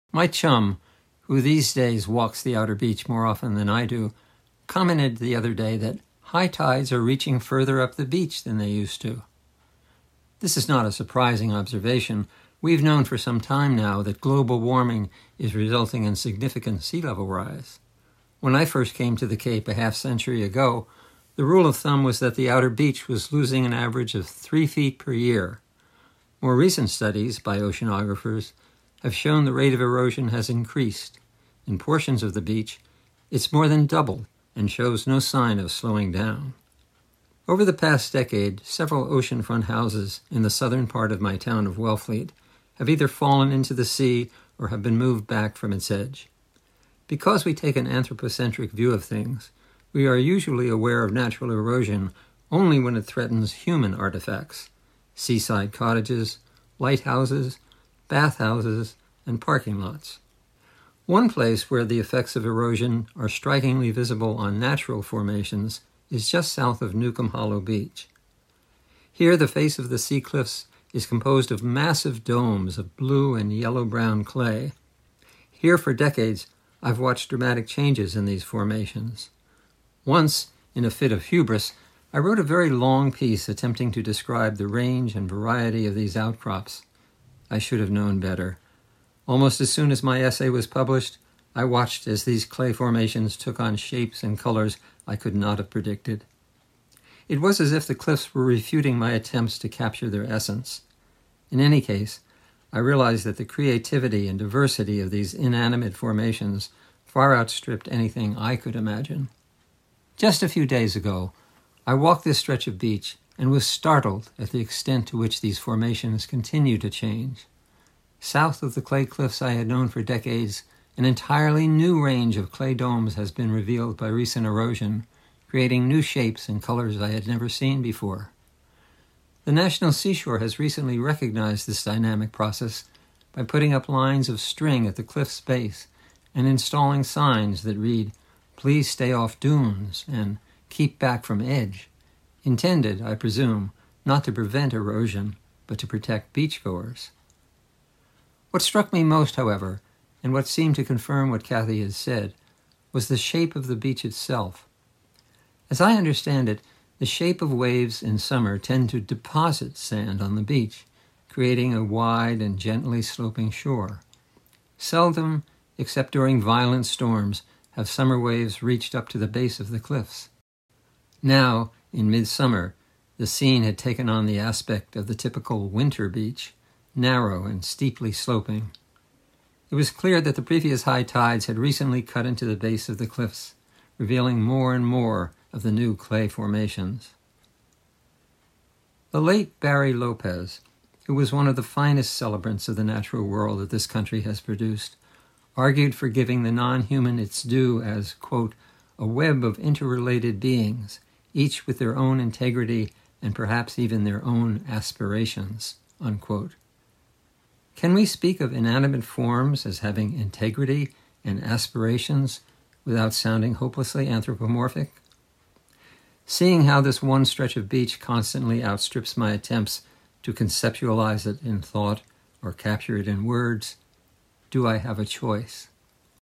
My chum, who these days walks the outer beach more often than I do, commented the other day that high tides are reaching further up the beach than they used to. This is not a surprising observation. We've known for some time now that global warming is resulting in significant sea level rise. When I first came to the Cape a half-century ago, the rule of thumb was that the outer beach was losing an average of 3 feet per year. More recent studies by oceanographers have shown the rate of erosion has increased. In portions of the beach, it's more than doubled and shows no sign of slowing down. Over the past decade, several oceanfront houses in the southern part of my town of Wellfleet have either fallen into the sea or have been moved back from its edge. Because we take an anthropocentric view of things, we are usually aware of natural erosion only when it threatens human artifacts, seaside cottages, lighthouses, bathhouses, and parking lots. One place where the effects of erosion are strikingly visible on natural formations is just south of Newcomb Hollow Beach. Here, the face of the sea cliffs is composed of massive domes of blue and yellow-brown clay. Here, for decades, I've watched dramatic changes in these formations. Once, in a fit of hubris, I wrote a very long piece attempting to describe the range and variety of these outcrops. I should have known better. Almost as soon as my essay was published, I watched as these clay formations took on shapes and colors I could not have predicted. It was as if the cliffs were refuting my attempts to capture their essence. In any case, I realized that the creativity and diversity of these inanimate formations far outstripped anything I could imagine. Just a few days ago, I walked this stretch of beach and was startled at the extent to which these formations continue to change. South of the clay cliffs I had known for decades, an entirely new range of clay domes has been revealed by recent erosion, creating new shapes and colors I had never seen before. The National Seashore has recently recognized this dynamic process by putting up lines of string at the cliff's base and installing signs that read, "Please stay off dunes," and "Keep back from edge," intended, I presume, not to prevent erosion, but to protect beachgoers. What struck me most, however, and what seemed to confirm what Kathy had said, was the shape of the beach itself. As I understand it, the shape of waves in summer tend to deposit sand on the beach, creating a wide and gently sloping shore. Seldom, except during violent storms, have summer waves reached up to the base of the cliffs. Now, in midsummer, the scene had taken on the aspect of the typical winter beach, narrow and steeply sloping. It was clear that the previous high tides had recently cut into the base of the cliffs, revealing more and more of the new clay formations. The late Barry Lopez, who was one of the finest celebrants of the natural world that this country has produced, argued for giving the non-human its due as, quote, "a web of interrelated beings, each with their own integrity and perhaps even their own aspirations," unquote. Can we speak of inanimate forms as having integrity and aspirations without sounding hopelessly anthropomorphic? Seeing how this one stretch of beach constantly outstrips my attempts to conceptualize it in thought or capture it in words, do I have a choice?